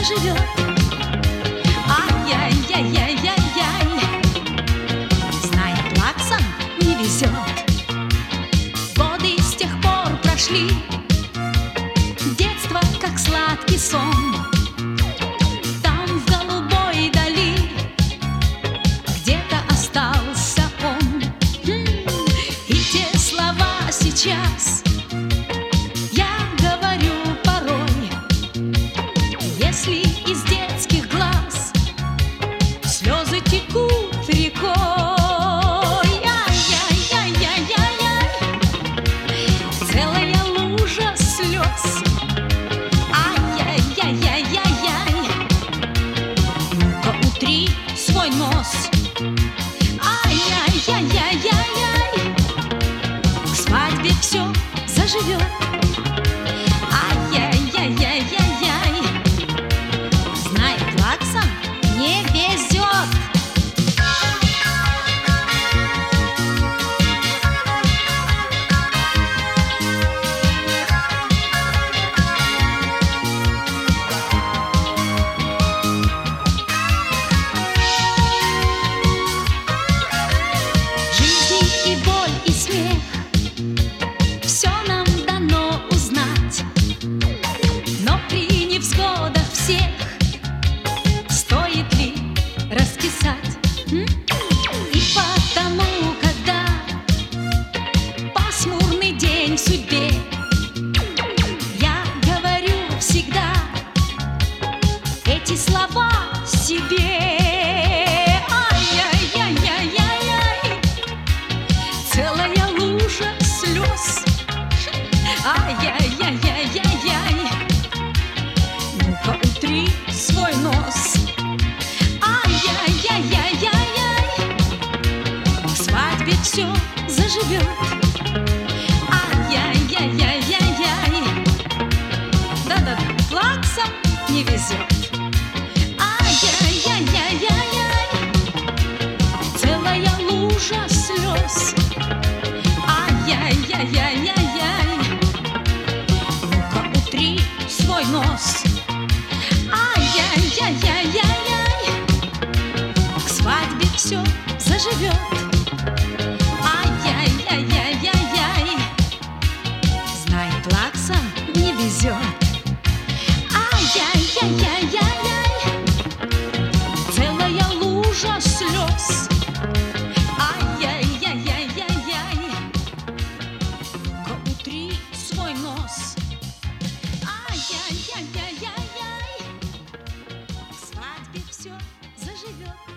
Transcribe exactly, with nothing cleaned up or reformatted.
заживет. Ай-яй-яй-яй-яй-яй, знает, плаксам не везет. Годы с тех пор прошли, детство как сладкий сон. Там в голубой дали где-то остался он. И те слова сейчас я говорю порой, если из детских глаз слезы текут рекой. Ай-яй-яй-яй-яй-яй, целая лужа слез. Ай-яй-яй-яй-яй-яй, ну-ка утри свой нос. Ай-яй-яй-яй-яй-яй, к свадьбе все заживет. Ай-яй-яй-яй-яй-яй, знает, плаксам не везет. Жизнь и боль, и смех — все нам дано узнать. Но при невзгодах всех стоит ли раскисать? М? И потому, когда пасмурный день в судьбе, я говорю всегда эти слова себе. Ай-яй-яй-яй-яй-яй, целая лужа слез. Ай-яй-яй-яй-яй-яй, ну-ка утри свой нос. Ай-яй-яй-яй-яй-яй, к свадьбе все заживет. Ай-яй-яй-яй-яй-яй, да-да-да, плаксам не везет. Ай-яй-яй-яй-яй-яй, целая лужа слез. Ай-яй-яй-яй-яй-яй, ну-ка утри свой нос. Ай-яй-яй-яй-яй-яй, к свадьбе все заживет. Ай-яй-яй-яй-яй-яй, знает, плаксам не везет. Ай-яй-яй-яй-яй-яй, целая лужа слез. Ай-яй-яй-яй-яй-яй, ну-ка утри свой нос. Ай-яй-яй-яй-яй-яй, к свадьбе все заживет.